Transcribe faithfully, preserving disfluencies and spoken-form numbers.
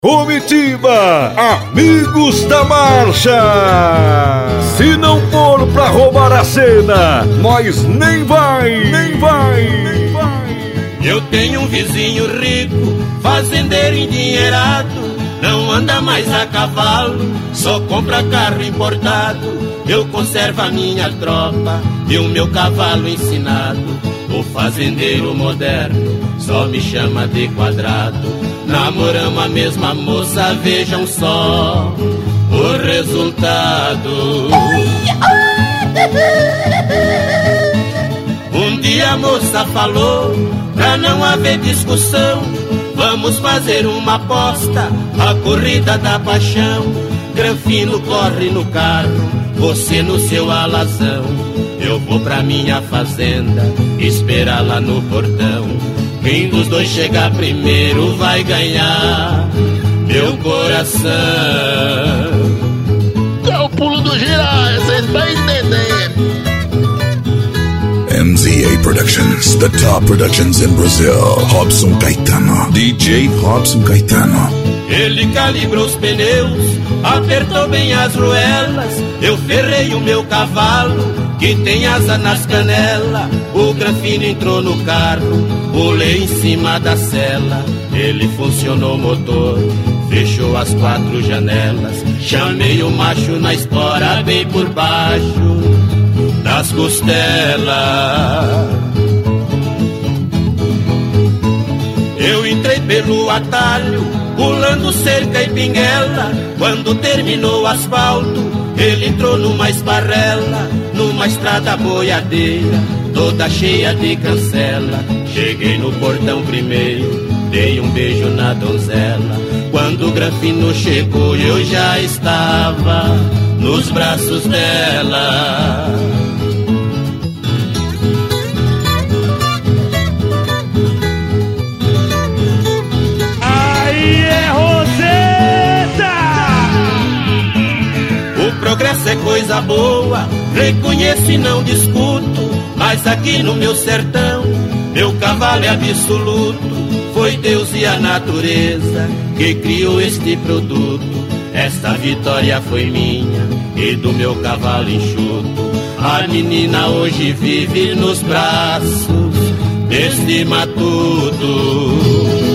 Comitiva, amigos da marcha. Se não for pra roubar a cena, nós nem vai, nem vai, nem vai. Eu tenho um vizinho rico, fazendeiro endinheirado, não anda mais a cavalo, só compra carro importado. Eu conservo a minha tropa e o meu cavalo ensinado. O fazendeiro moderno só me chama de quadrado. Namoramos a mesma moça, vejam só o resultado. Um dia a moça falou, pra não haver discussão, vamos fazer uma aposta, a corrida da paixão. Granfino corre no carro, você no seu alazão. Eu vou pra minha fazenda, esperar lá no portão. Quem dos dois chegar primeiro vai ganhar meu coração. É o pulo do girar, vocês vão entender. M Z A Productions, the top productions in Brazil. Robson Caetano, D J Robson Caetano. Ele calibrou os pneus, apertou bem as ruelas. Eu ferrei o meu cavalo, que tem asa nas canelas. O Granfino entrou no carro, pulei em cima da sela. Ele funcionou o motor, fechou as quatro janelas. Chamei o macho na espora, bem por baixo das costelas. Eu entrei pelo atalho, pulando cerca e pinguela. Quando terminou o asfalto, ele entrou numa esparrela, numa estrada boiadeira, toda cheia de cancela. Cheguei no portão primeiro, dei um beijo na donzela. Quando o Granfino chegou, eu já estava nos braços dela. Progresso é coisa boa, reconheço e não discuto, mas aqui no meu sertão, meu cavalo é absoluto. Foi Deus e a natureza que criou este produto. Esta vitória foi minha e do meu cavalo enxuto. A menina hoje vive nos braços deste matuto.